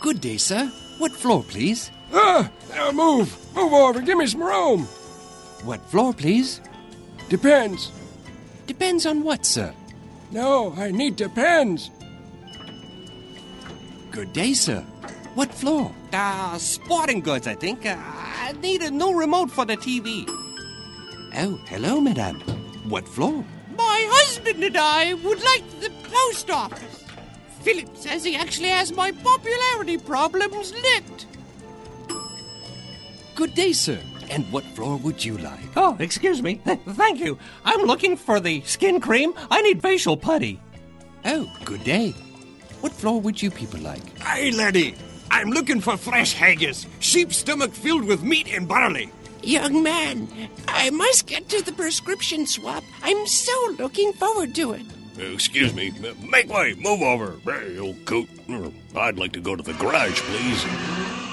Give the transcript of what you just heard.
Good day, sir. What floor, please? Move over. Give me some room. What floor, please? Depends. Depends on what, sir? No, I need depends. Good day, sir. What floor? Sporting goods, I think. I need a new remote for the TV. Oh, hello, madame. What floor? My husband and I would like the post office. Philip says he actually has my popularity problems licked. Good day, sir. And what floor would you like? Oh, excuse me. Thank you. I'm looking for the skin cream. I need facial putty. Oh, good day. What floor would you people like? Aye, laddie. I'm looking for fresh haggis. Sheep's stomach filled with meat and barley. Young man, I must get to the prescription swap. I'm so looking forward to it. Excuse me. Make way. Move over. Hey, old coot. I'd like to go to the garage, please.